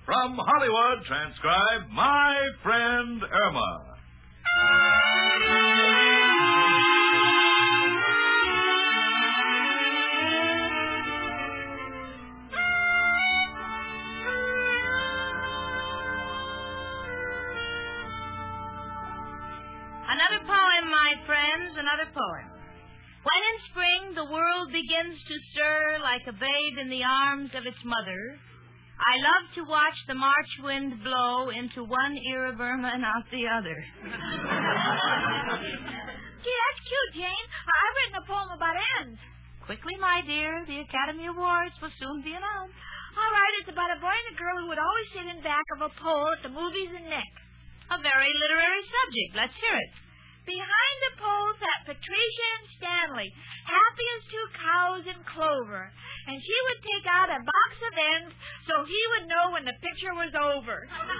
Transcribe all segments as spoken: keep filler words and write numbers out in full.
From Hollywood, transcribed My Friend Irma. Another poem, my friends, another poem. When in spring the world begins to stir like a babe in the arms of its mother, I love to watch the March wind blow into one ear of Irma and out the other. Gee, that's cute, Jane. I've written a poem about ends. Quickly, my dear, the Academy Awards will soon be announced. All right, it's about a boy and a girl who would always sit in back of a pole at the movies and Nick. A very literary subject. Let's hear it. Behind the pole sat Patricia and Stanley, happy as two cows in clover. And she would take out a box of ends so he would know when the picture was over.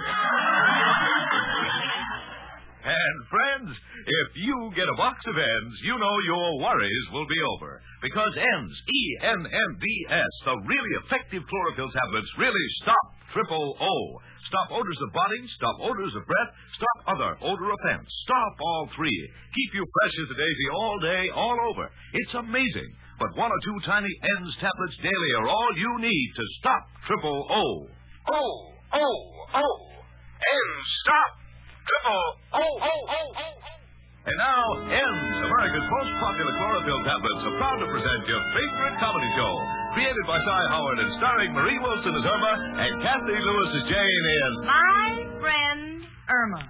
And, friends, if you get a box of ends, you know your worries will be over. Because ends, E N N D S, the really effective chlorophyll tablets, really stop triple O. Stop odors of body, stop odors of breath, stop other odor offense. Stop all three. Keep you fresh as a daisy all day, all over. It's amazing. But one or two tiny ends tablets daily are all you need to stop triple O. O, O, O. Ends, stop. Triple O, O, O, O. And now, Ends, America's most popular chlorophyll tablets, are proud to present your favorite comedy show. Created by Cy Howard and starring Marie Wilson as Irma and Kathy Lewis as Jane in My Friend Irma.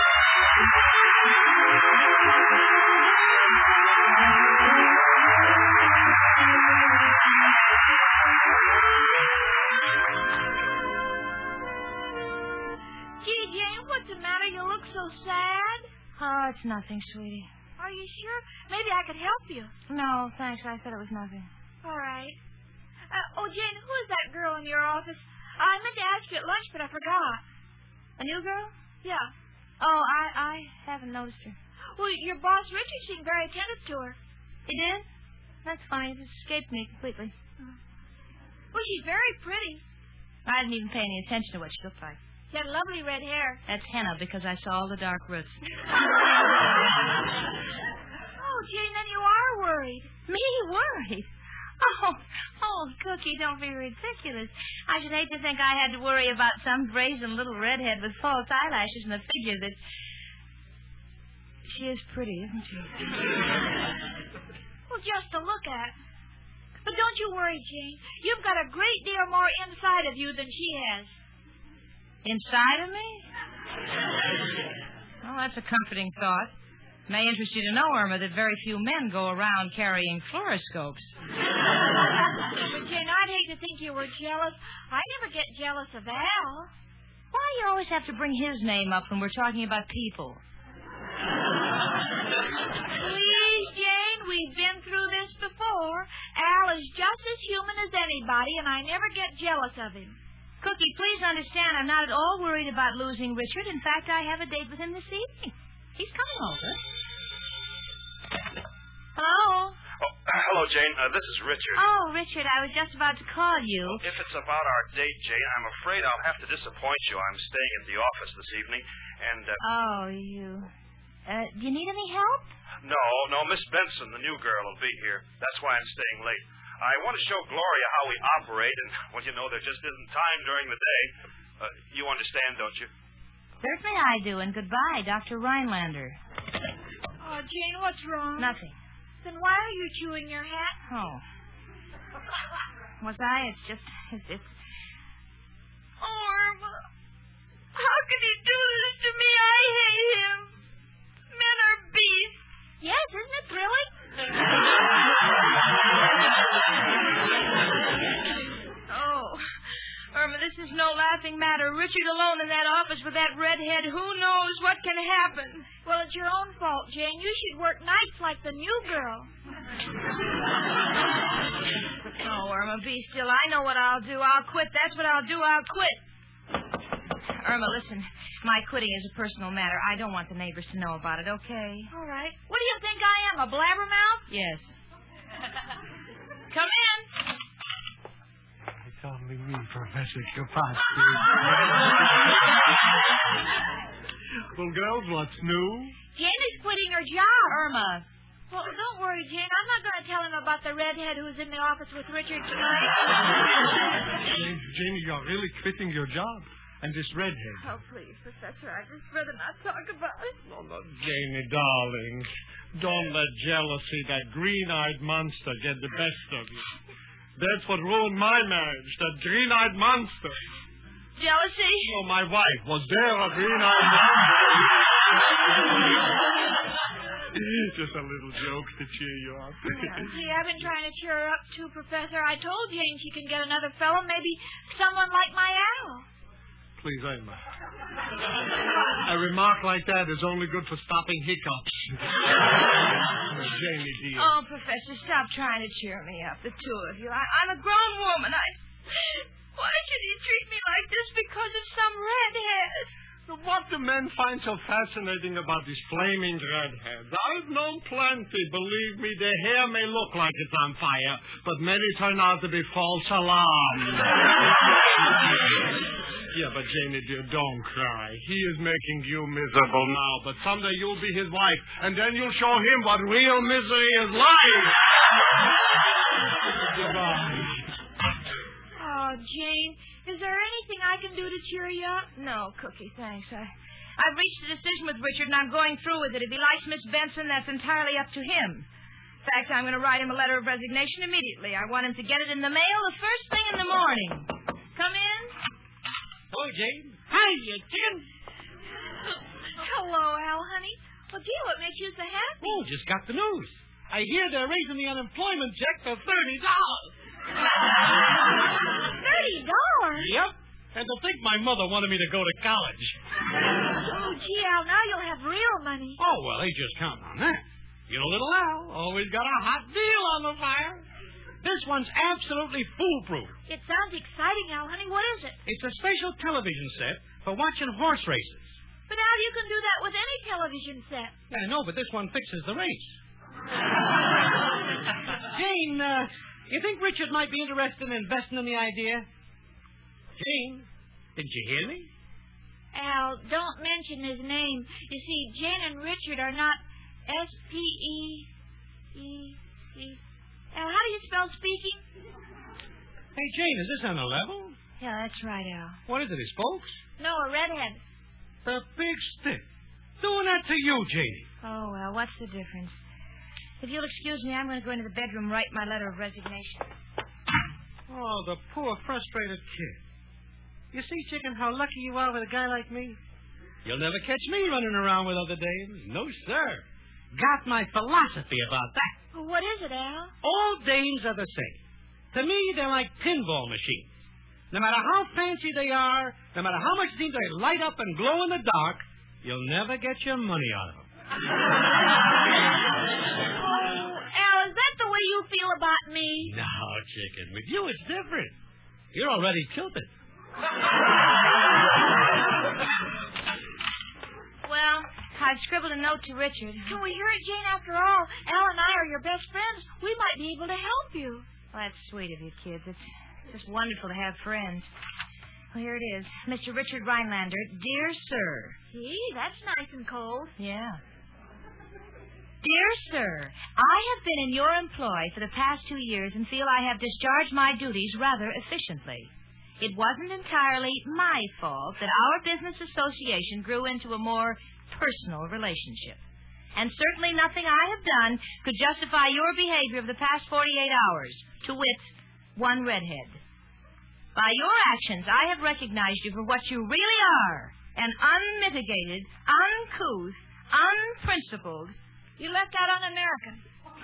Gee, Jane, what's the matter? You look so sad. Oh, it's nothing, sweetie. Are you sure? Maybe I could help you. No, thanks. I said it was nothing. All right. Uh, oh, Jane, who is that girl in your office? I meant to ask you at lunch, but I forgot. A new girl? Yeah. Oh, I I haven't noticed her. Well, your boss, Richard, seemed very attentive to her. He did? That's funny. It escaped me completely. Well, she's very pretty. I didn't even pay any attention to what she looked like. She had lovely red hair. That's henna because I saw all the dark roots. Oh, Jane, then you are worried. Me worried? Oh, oh, Cookie, don't be ridiculous. I should hate to think I had to worry about some brazen little redhead with false eyelashes and a figure that... She is pretty, isn't she? Well, just to look at. But don't you worry, Jane. You've got a great deal more inside of you than she has. Inside of me? Well, that's a comforting thought. It may interest you to know, Irma, that very few men go around carrying fluoroscopes. But, Jane, I'd hate to think you were jealous. I never get jealous of Al. Why do you always have to bring his name up when we're talking about people? Please, Jane, we've been through this before. Al is just as human as anybody, and I never get jealous of him. Cookie, please understand I'm not at all worried about losing Richard. In fact, I have a date with him this evening. He's coming over. Hello? Oh, hello, Jane. Uh, this is Richard. Oh, Richard, I was just about to call you. Well, if it's about our date, Jane, I'm afraid I'll have to disappoint you. I'm staying at the office this evening, and... Uh... Oh, you... Uh, do you need any help? No, no, Miss Benson, the new girl, will be here. That's why I'm staying late. I want to show Gloria how we operate, and, well, you know, there just isn't time during the day. Uh, you understand, don't you? Certainly I do, and goodbye, Doctor Rhinelander. Oh, Jane, what's wrong? Nothing. Then why are you chewing your hat? Oh. Was I? It's just... It's... it's... Oh, Irma. How can he do this to me? I hate him. Men are beasts. Yes, isn't it thrilling? Oh, Irma, this is no laughing matter. Richard alone in that office with that redhead, who knows what can happen? Well, it's your own fault, Jane. You should work nights like the new girl. Oh, Irma, be still. I know what I'll do. I'll quit. That's what I'll do. I'll quit. Irma, listen. My quitting is a personal matter. I don't want the neighbors to know about it, okay? All right. What do you think I am, a blabbermouth? Yes. Come in. It's only me, Professor Kapowski. Well, girls, what's new? Jane is quitting her job. Irma. Well, don't worry, Jane. I'm not going to tell him about the redhead who's in the office with Richard tonight. Jane, Janie, you're really quitting your job. And this redhead. Oh, please, Professor, I'd just rather not talk about it. No, no, Janie, darling. Don't let jealousy, that green-eyed monster, get the best of you. That's what ruined my marriage, that green-eyed monster. Jealousy? Oh, my wife. Was there a green-eyed monster? Just a little joke to cheer you up. Yeah, gee, I've been trying to cheer her up, too, Professor. I told Jane she can get another fellow, maybe someone like my Al. Please, Irma. A remark like that is only good for stopping hiccups. Janie, dear. Oh, Professor, stop trying to cheer me up, the two of you. I, I'm a grown woman. I... Why should he treat me like this because of some redhead? What do men find so fascinating about these flaming redheads? I've known plenty. Believe me, their hair may look like it's on fire, but many turn out to be false alarms. Yeah, but Janie, dear, don't cry. He is making you miserable now, but someday you'll be his wife, and then you'll show him what real misery is like. Goodbye. Oh, Jane, is there anything I can do to cheer you up? No, Cookie, thanks. I, I've reached a decision with Richard, and I'm going through with it. If he likes Miss Benson, that's entirely up to him. In fact, I'm going to write him a letter of resignation immediately. I want him to get it in the mail the first thing in the morning. Come in. Hello, Jane. Hi, chicken. Hello, Al, honey. Well, gee, what makes you so happy? Oh, just got the news. I hear they're raising the unemployment check to thirty dollars. Thirty dollars? Yep. And to think my mother wanted me to go to college. Oh, gee, Al, now you'll have real money. Oh, well, they just count on that. You know, little Al always got a hot deal on the fire. This one's absolutely foolproof. It sounds exciting, Al, honey. What is it? It's a special television set for watching horse races. But, Al, you can do that with any television set. Yeah, I know, but this one fixes the race. Jane, uh, you think Richard might be interested in investing in the idea? Jane, didn't you hear me? Al, don't mention his name. You see, Jane and Richard are not S P E E C. Al, how do you spell speaking? Hey, Jane, is this on the level? Yeah, that's right, Al. What is it, his folks? No, a redhead. The big stick. Doing that to you, Janie. Oh, well, what's the difference? If you'll excuse me, I'm going to go into the bedroom and write my letter of resignation. Oh, the poor, frustrated kid. You see, chicken, how lucky you are with a guy like me? You'll never catch me running around with other dames. No, sir. Got my philosophy about that. Well, what is it, Al? All dames are the same. To me, they're like pinball machines. No matter how fancy they are, no matter how much they light up and glow in the dark, you'll never get your money out of them. Oh, Al, is that the way you feel about me? No, chicken. With you, it's different. You're already tilted. Well, I've scribbled a note to Richard. Can we hear it, Jane? After all, Al and I are your best friends. We might be able to help you. Well, that's sweet of you, kids. It's just wonderful to have friends. Well, here it is. Mister Richard Rhinelander, dear sir. Gee, that's nice and cold. Yeah. Dear sir, I have been in your employ for the past two years and feel I have discharged my duties rather efficiently. It wasn't entirely my fault that our business association grew into a more personal relationship. And certainly nothing I have done could justify your behavior of the past forty-eight hours, to wit, one redhead. By your actions, I have recognized you for what you really are, an unmitigated, uncouth, unprincipled... You left out un-American.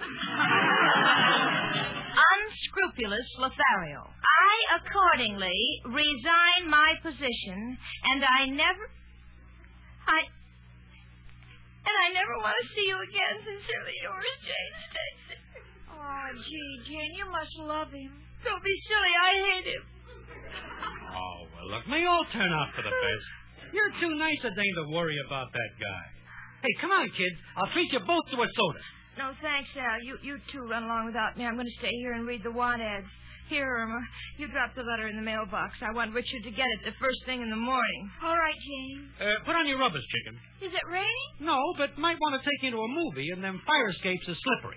unscrupulous Lothario. I accordingly resign my position, and I never... I... And I never want to see you again. Sincerely yours, Jane Stacy. Oh, gee, Jane, you must love him. Don't be silly. I hate him. Oh, well, look, may all turn out for the best. You're too nice a dame to worry about that guy. Hey, come on, kids. I'll treat you both to a soda. No, thanks, Al. You you two run along without me. I'm going to stay here and read the want ads. Here, Irma. You dropped the letter in the mailbox. I want Richard to get it the first thing in the morning. All right, Jane. Uh, put on your rubbers, chicken. Is it raining? No, but might want to take you to a movie, and them fire escapes are slippery.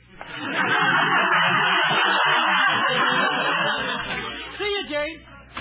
See you, Jane.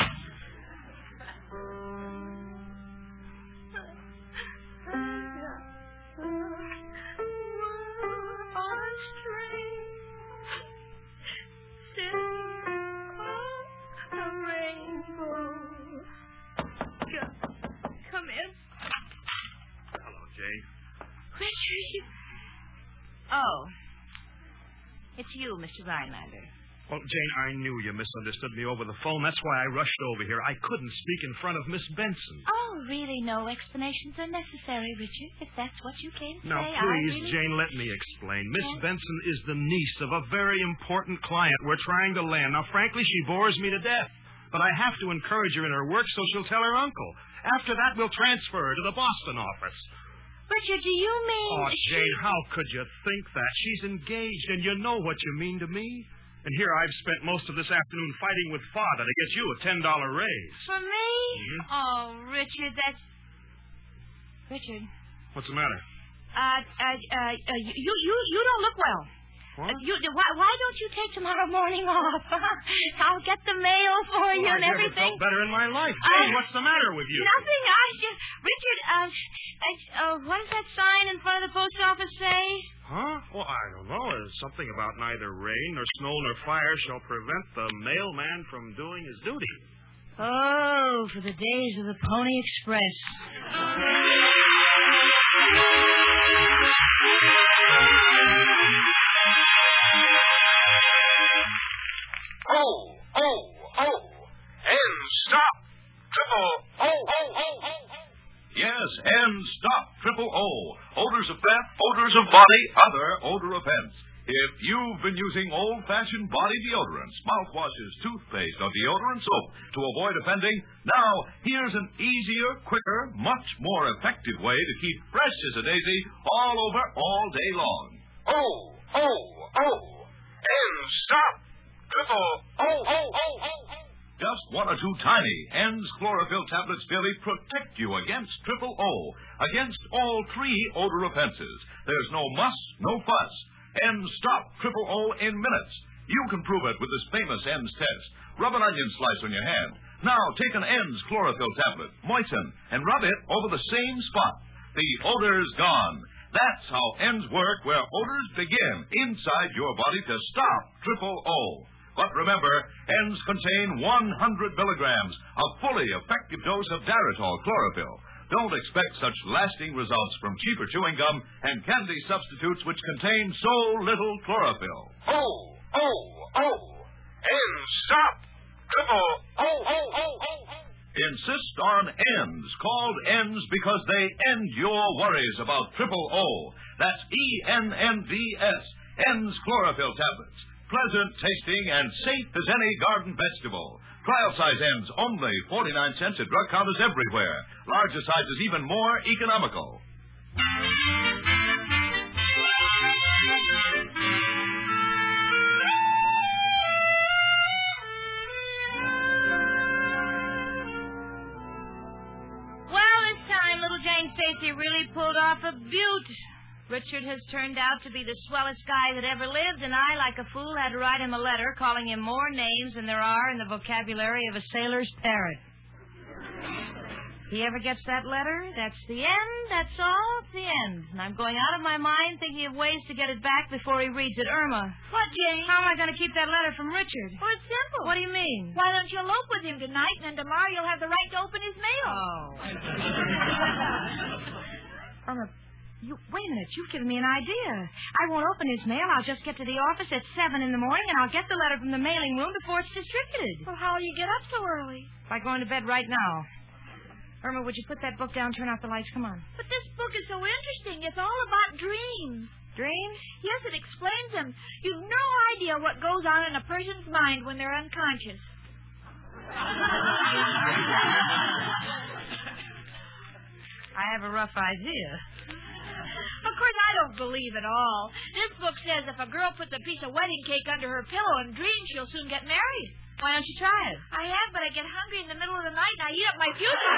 Richard, you... Oh. It's you, Mister Rhinelander. Well, Jane, I knew you misunderstood me over the phone. That's why I rushed over here. I couldn't speak in front of Miss Benson. Oh, really? No explanations are necessary, Richard, if that's what you came to now, say. please, really... Jane, let me explain. Miss Yes? Benson is the niece of a very important client we're trying to land. Now, frankly, she bores me to death. But I have to encourage her in her work, so she'll tell her uncle. After that, we'll transfer her to the Boston office. Richard, do you mean... Oh, she... Jane, how could you think that? She's engaged, and you know what you mean to me. And here I've spent most of this afternoon fighting with Father to get you a ten dollar raise. For me? Mm-hmm. Oh, Richard, that's... Richard. What's the matter? Uh, uh, uh, uh you, you, you don't look well. What? Uh, you, why, why don't you take tomorrow morning off? I'll get the mail for you well, and I never everything. felt better in my life. Jane, Uh, what's the matter with you? Nothing. I just... Richard, uh, I, uh, what does that sign in front of the post office say? Huh? Well, I don't know. There's something about neither rain nor snow nor fire shall prevent the mailman from doing his duty. Oh, for the days of the Pony Express. Oh, oh, oh. And stop. Triple O, O, O, O. Yes, and stop. Triple O. Odors of breath, odors of body, other odor offense. If you've been using old-fashioned body deodorants, mouthwashes, toothpaste, or deodorant soap to avoid offending, now here's an easier, quicker, much more effective way to keep fresh as a daisy all over all day long. Oh, oh, oh. And stop. Triple O, O, O, O. Just one or two tiny N's chlorophyll tablets daily protect you against triple O, against all three odor offenses. There's no muss, no fuss. N's stop triple O in minutes. You can prove it with this famous N's test. Rub an onion slice on your hand. Now take an N's chlorophyll tablet, moisten, and rub it over the same spot. The odor's gone. That's how N's work, where odors begin inside your body to stop triple O. But remember, N's contain one hundred milligrams, a fully effective dose of Daritol chlorophyll. Don't expect such lasting results from cheaper chewing gum and candy substitutes which contain so little chlorophyll. Oh, oh, oh. And stop. Triple O, O, O, O. Insist on N's, called N's because they end your worries about triple O. That's E N N D S, N's chlorophyll tablets. Pleasant tasting and safe as any garden vegetable. Trial size N's only forty-nine cents at drug counters everywhere. Larger sizes even more economical. Well, this time little Jane Stacy really pulled off a beaut. Richard has turned out to be the swellest guy that ever lived, and I, like a fool, had to write him a letter calling him more names than there are in the vocabulary of a sailor's parrot. If he ever gets that letter, that's the end, that's all, it's the end. And I'm going out of my mind thinking of ways to get it back before he reads it. Irma. What, Jane? How am I going to keep that letter from Richard? Oh, it's simple. What do you mean? Why don't you elope with him tonight, and then tomorrow you'll have the right to open his mail. Oh. Irma, you, wait a minute. You've given me an idea. I won't open his mail. I'll just get to the office at seven in the morning, and I'll get the letter from the mailing room before it's distributed. Well, how will you get up so early? By going to bed right now. Irma, would you put that book down, turn out the lights? Come on. But this book is so interesting. It's all about dreams. Dreams? Yes, it explains them. You've no idea what goes on in a person's mind when they're unconscious. I have a rough idea. Of course, I don't believe it all. This book says if a girl puts a piece of wedding cake under her pillow and dreams, she'll soon get married. Why don't you try it? I have, but I get hungry in the middle of the night and I eat up my future.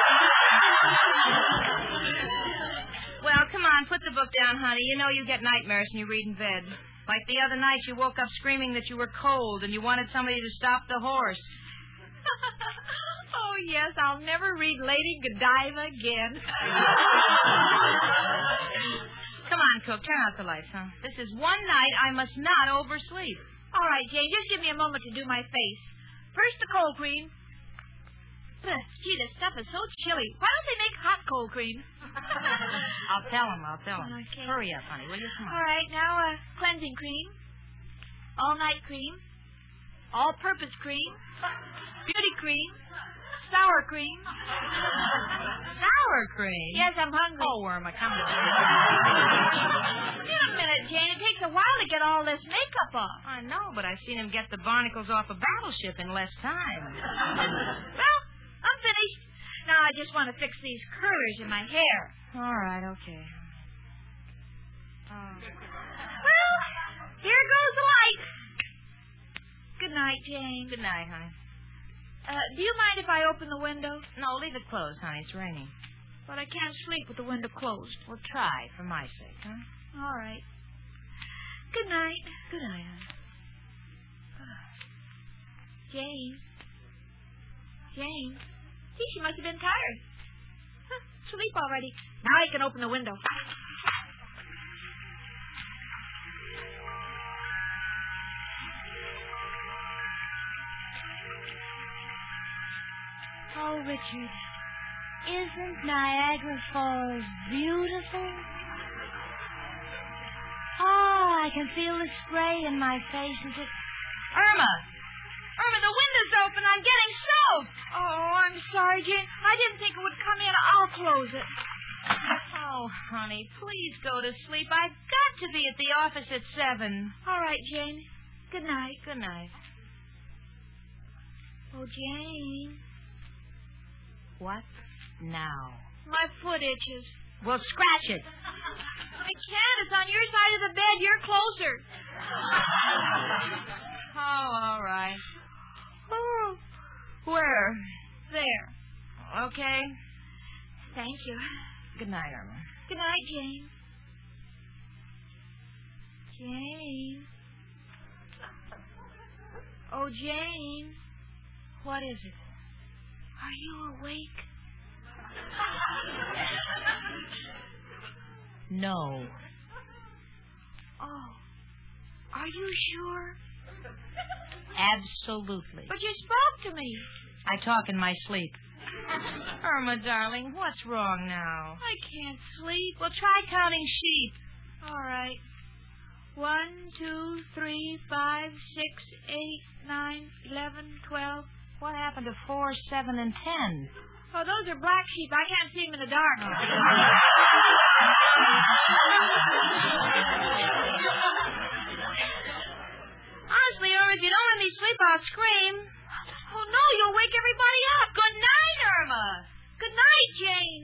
Well, come on, put the book down, honey. You know you get nightmares when you read in bed. Like the other night, you woke up screaming that you were cold and you wanted somebody to stop the horse. Oh, yes, I'll never read Lady Godiva again. Come on, Cook, turn out the lights, huh? This is one night I must not oversleep. All right, Jane, just give me a moment to do my face. First, the cold cream. Ugh, gee, this stuff is so chilly. Why don't they make hot cold cream? I'll tell him, I'll tell him. Okay. Hurry up, honey, will you? Come on. All right, now, uh, cleansing cream. All-night cream. All-purpose cream. Beauty cream. Sour cream. Sour cream? Yes, I'm hungry. Oh, Worm, I come to Wait a minute, Jane. It takes a while to get all this makeup off. I know, but I've seen him get the barnacles off a battleship in less time. Well, I'm finished. Now I just want to fix these curlers in my hair. All right, okay. Oh. Well, here goes the light. Good night, Jane. Good night, honey. Uh, do you mind if I open the window? No, leave it closed, honey. It's raining. But I can't sleep with the window closed. Well, try, for my sake, huh? All right. Good night. Good night, honey. Jane. Jane. Gee, she must have been tired. Huh, sleep already. Now I can open the window. Oh, Richard, isn't Niagara Falls beautiful? Oh, I can feel the spray in my face and just... Irma! Irma, the window's open. I'm getting soaked. Oh, I'm sorry, Jane. I didn't think it would come in. I'll close it. Oh, honey, please go to sleep. I've got to be at the office at seven. All right, Jane. Good night. Good night. Oh, Jane. What now? My foot itches. Well, scratch it. I can't. It's on your side of the bed. You're closer. Oh, all right. Oh. Where? There. Okay. Thank you. Good night, Irma. Good night, Jane. Jane. Oh, Jane. What is it? Are you awake? No. Oh. Are you sure? Absolutely. But you spoke to me. I talk in my sleep. Irma, darling, what's wrong now? I can't sleep. Well, try counting sheep. All right. One, two, three, five, six, eight, nine, eleven, twelve. What happened to four, seven, and ten? Oh, those are black sheep. I can't see them in the dark. Oh. Honestly, Irma, if you don't let me sleep, I'll scream. Oh, no, you'll wake everybody up. Good night, Irma. Good night, Jane.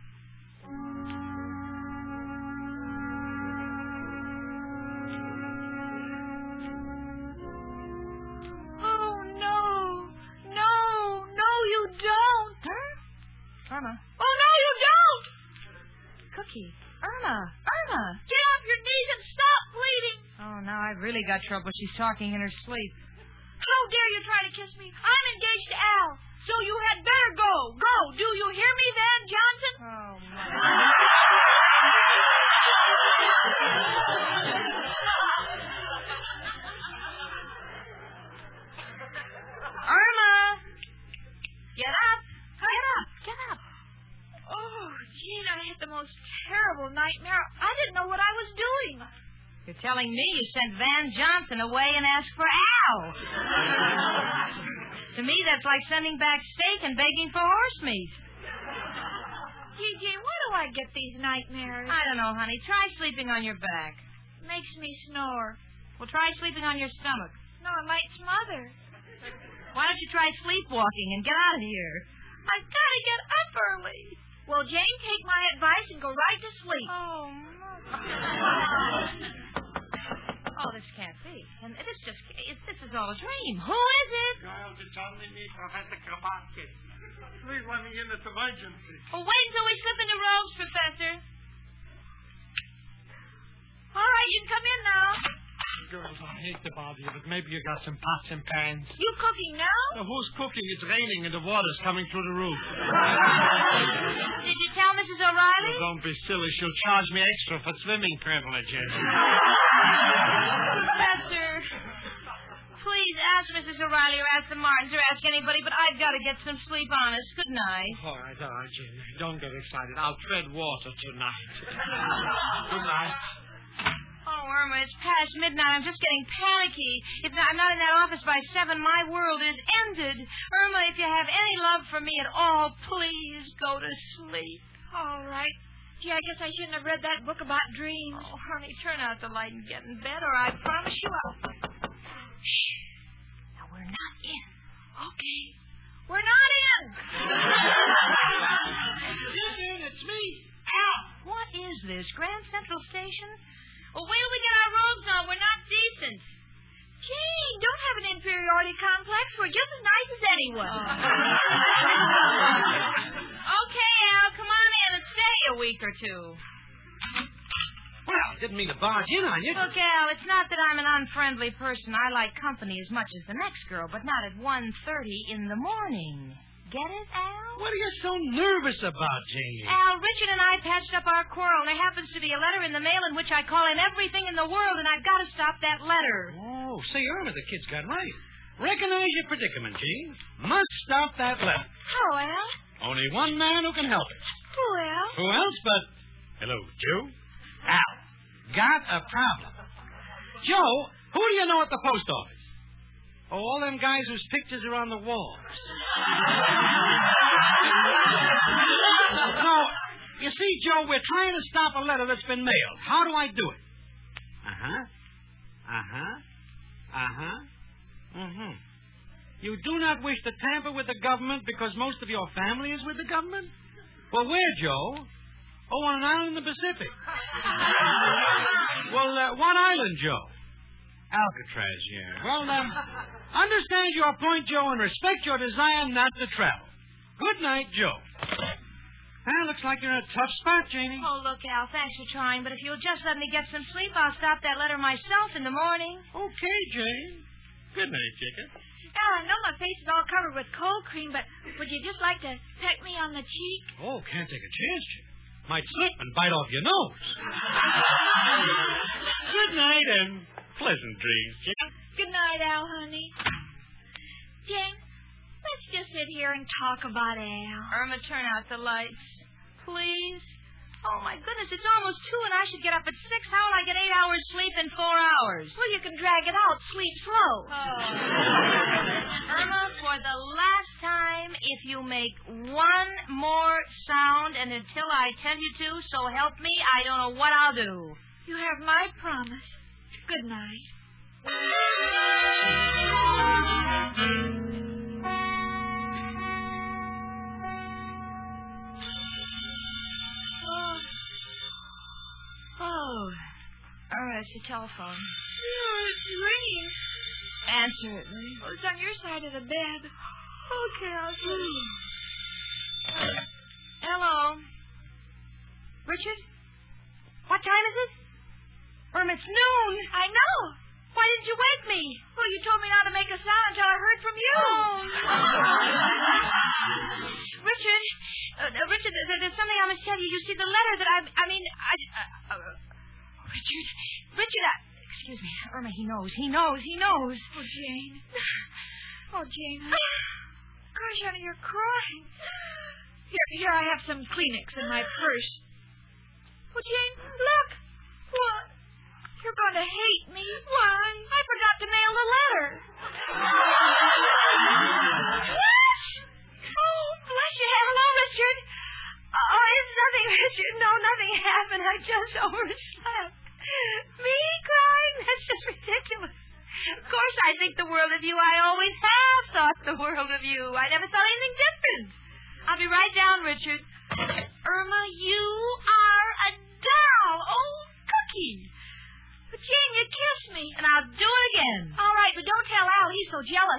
Oh, no. No, no, you don't. Huh? Irma. Oh, no, you don't. Cookie. Irma. Irma. Get off your knees and stop bleeding. Oh, now I've really got trouble. She's talking in her sleep. How dare you try to kiss me? I'm engaged to Al, so you had better go. Go. Do you hear me, Van Johnson? Oh, my. Irma! Get up. Get up. Get up. Oh, Gene, I had the most terrible nightmare. I didn't know what I was doing. You're telling me you sent Van Johnson away and asked for Al. To me, that's like sending back steak and begging for horse meat. Gee, Gene, why do I get these nightmares? I don't know, honey. Try sleeping on your back. Makes me snore. Well, try sleeping on your stomach. No, I might smother. Why don't you try sleepwalking and get out of here? I've got to get up early. Well, Jane, take my advice and go right to sleep. Oh, Mother. Oh, this can't be. And this just, it, this is all a dream. Who is it? Girls, it's only me, Professor Kropotkin. Please let me in. It's emergency. Oh, wait until we slip into robes, Professor. All right, you can come in now. Girls, I hate to bother you, but maybe you got some pots and pans. You cooking now? Now, who's cooking? It's raining and the water's coming through the roof. Did you tell Missus O'Reilly? Oh, don't be silly. She'll charge me extra for swimming privileges. Professor, please ask Missus O'Reilly or ask the Martins or ask anybody, but I've got to get some sleep, honest. Good night. All right, all right, Jane. Don't get excited. I'll tread water tonight. Good night. Oh, Irma, it's past midnight. I'm just getting panicky. If I'm not in that office by seven, my world is ended. Irma, if you have any love for me at all, please go to sleep. All right. Gee, I guess I shouldn't have read that book about dreams. Oh, honey, turn out the light and get in bed, or I promise you I'll... Shh. Now, we're not in. Okay. We're not in. Eugene, it's me. Al! What is this, Grand Central Station? Well, wait till we get our robes on. We're not decent. Gee, don't have an inferiority complex. We're just as nice as anyone. Okay, Al, come on in and stay a week or two. Well, I didn't mean to barge in on you. Look, Al, it's not that I'm an unfriendly person. I like company as much as the next girl, but not at one thirty in the morning. Get it, Al? What are you so nervous about, Janie? Al, Richard and I patched up our quarrel, and there happens to be a letter in the mail in which I call him everything in the world, and I've got to stop that letter. Oh, say, Irma, the kid's got right. Recognize your predicament, Gene. Must stop that letter. How, Al? Only one man who can help it. Who, Al? Who else but... Hello, Joe? Al. Got a problem. Joe, who do you know at the post office? Oh, all them guys whose pictures are on the walls. So, you see, Joe, we're trying to stop a letter that's been mailed. How do I do it? Uh-huh. Uh-huh. Uh-huh. Mm-hmm. You do not wish to tamper with the government because most of your family is with the government? Well, where, Joe? Oh, on an island in the Pacific. Well, uh, what island, Joe? Alcatraz, yeah. Well, um, understand your point, Joe, and respect your desire not to travel. Good night, Joe. Well, looks like you're in a tough spot, Janie. Oh, look, Al, thanks for trying, but if you'll just let me get some sleep, I'll stop that letter myself in the morning. Okay, Jane. Good night, chicken. Al, I know my face is all covered with cold cream, but would you just like to peck me on the cheek? Oh, can't take a chance, chicken. Might slip and bite off your nose. Good night and pleasant dreams, chicken. Good night, Al, honey. Jane, let's just sit here and talk about Al. Irma, turn out the lights. Please? Oh, my goodness, it's almost two and I should get up at six. How will I get eight hours sleep in four hours? Well, you can drag it out. Sleep slow. Oh. Irma, for the last time, if you make one more sound, and until I tell you to, so help me, I don't know what I'll do. You have my promise. Good night. Oh, Irma, it's the telephone. Oh, it's ringing. Answer it, will you? Oh, it's on your side of the bed. Okay, I'll do it. Hello. Richard? What time is it? Irma, it's noon. I know. Why didn't you wake me? Well, you told me not to make a sound until I heard from you. Oh, Richard, uh, uh, Richard, there, there's something I must tell you. You see, the letter that I, I mean, I, uh, uh, Richard, Richard, I, excuse me, Irma, he knows, he knows, he knows. Oh, Jane. Oh, Jane. Gosh, honey, you're crying. Here, here, I have some Kleenex in my purse. Oh, Jane, look. What? You're going to hate me. Why? I forgot to mail the letter. What? Oh, bless you. Hello, Richard. Oh, it's nothing, Richard. No, nothing happened. I just overslept. Me crying? That's just ridiculous. Of course I think the world of you. I always have thought the world of you. I never thought anything different. I'll be right down, Richard. Irma, you are a doll. Oh, Cookie. But, Jane, you kissed me. And I'll do it again. All right, but don't tell Al. He's so jealous.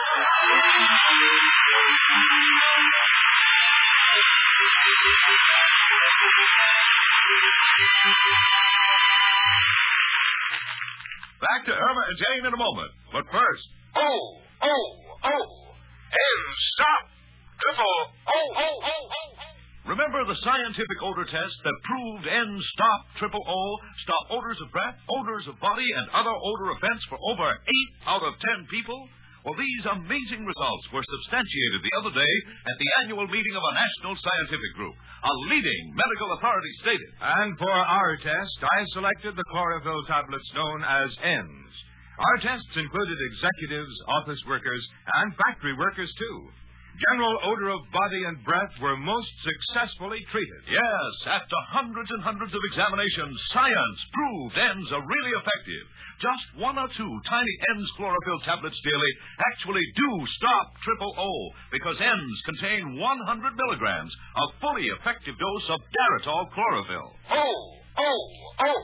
Back to Irma and Jane in a moment. But first... Oh, oh, oh. And stop. Triple oh, oh, oh, oh. Remember the scientific odor test that proved N-Stop Triple O stop odors of breath, odors of body, and other odor offense for over eight out of ten people? Well, these amazing results were substantiated the other day at the annual meeting of a national scientific group. A leading medical authority stated. And for our test, I selected the chlorophyll tablets known as N's. Our tests included executives, office workers, and factory workers, too. General odor of body and breath were most successfully treated. Yes, after hundreds and hundreds of examinations, science proved N's are really effective. Just one or two tiny N's chlorophyll tablets daily actually do stop Triple O because N's contain one hundred milligrams, a fully effective dose of Daratol chlorophyll. Oh, oh, oh.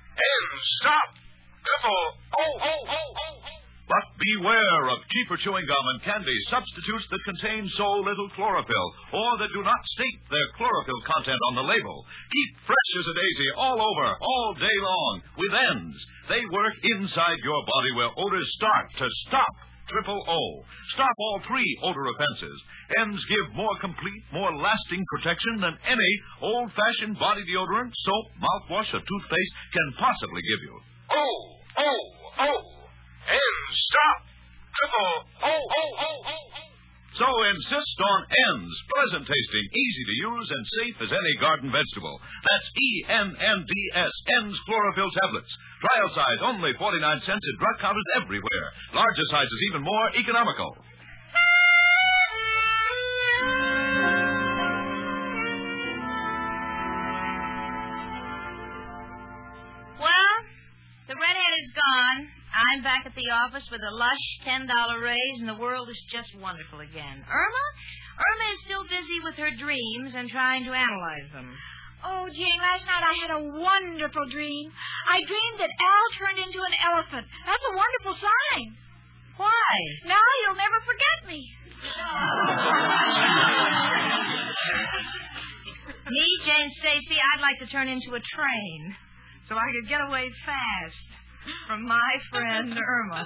N's stop Triple O, oh, oh, oh. But beware of cheaper chewing gum and candy substitutes that contain so little chlorophyll or that do not state their chlorophyll content on the label. Keep fresh as a daisy all over, all day long with N's. They work inside your body where odors start to stop Triple O. Stop all three odor offenses. N's give more complete, more lasting protection than any old-fashioned body deodorant, soap, mouthwash, or toothpaste can possibly give you. Oh, oh, oh. And stop. Triple O, oh, oh, oh. So insist on N's. Pleasant tasting, easy to use, and safe as any garden vegetable. That's E N N D S, N's chlorophyll tablets. Trial size only forty-nine cents at drug counters everywhere. Larger sizes even more economical. Well, the redhead is gone. I'm back at the office with a lush ten dollar raise, and the world is just wonderful again. Irma? Irma is still busy with her dreams and trying to analyze them. Oh, Jane, last night I had a wonderful dream. I dreamed that Al turned into an elephant. That's a wonderful sign. Why? Now you'll never forget me. Me, Jane Stacy, I'd like to turn into a train so I could get away fast from my friend Irma.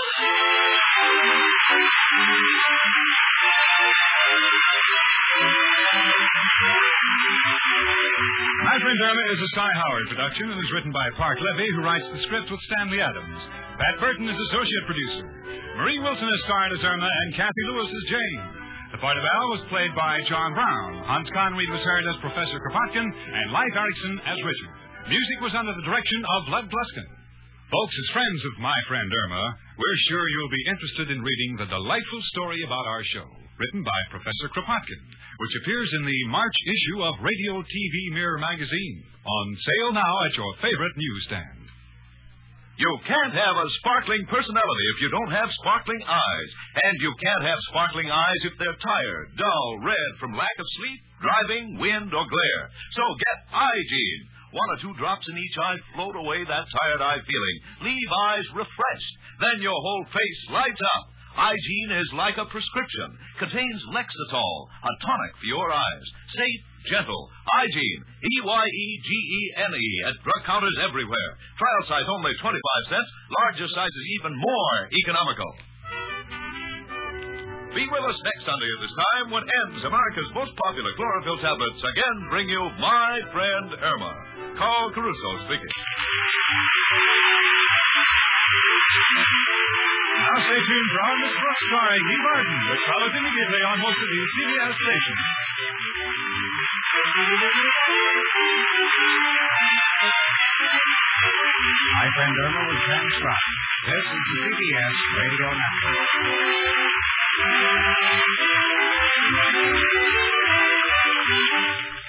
My Friend Irma is a Cy Howard production and is written by Park Levy, who writes the script with Stanley Adams. Pat Burton is associate producer. Marie Wilson is starred as Irma, and Kathy Lewis as Jane. The part of Al was played by John Brown. Hans Conried was heard as Professor Kropotkin, and Leif Erikson as Richard. Music was under the direction of Lud Gluskin. Folks, as friends of My Friend Irma, we're sure you'll be interested in reading the delightful story about our show, written by Professor Kropotkin, which appears in the March issue of Radio T V Mirror magazine, on sale now at your favorite newsstand. You can't have a sparkling personality if you don't have sparkling eyes. And you can't have sparkling eyes if they're tired, dull, red from lack of sleep, driving, wind, or glare. So get Eye-Gene. One or two drops in each eye float away that tired eye feeling. Leave eyes refreshed. Then your whole face lights up. Eye-Gene is like a prescription. Contains Lexitol, a tonic for your eyes. Safe, gentle. Eye-Gene, E Y E G E N E, at drug counters everywhere. Trial size only twenty-five cents. Larger sizes even more economical. Be with us next Sunday at this time when N's, America's most popular chlorophyll tablets, again bring you My Friend Irma. Carl Caruso speaking. Now stay tuned for our Miss Brooks starring Eve Arden, which follows immediately on most of these C B S stations. My Friend Irma was transcribed. This is the C B S Radio Network.